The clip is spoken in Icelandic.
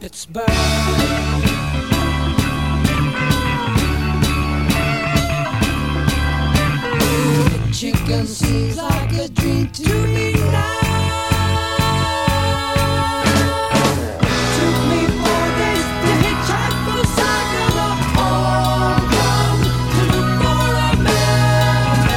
Pittsburgh. The chicken seems like a dream to me.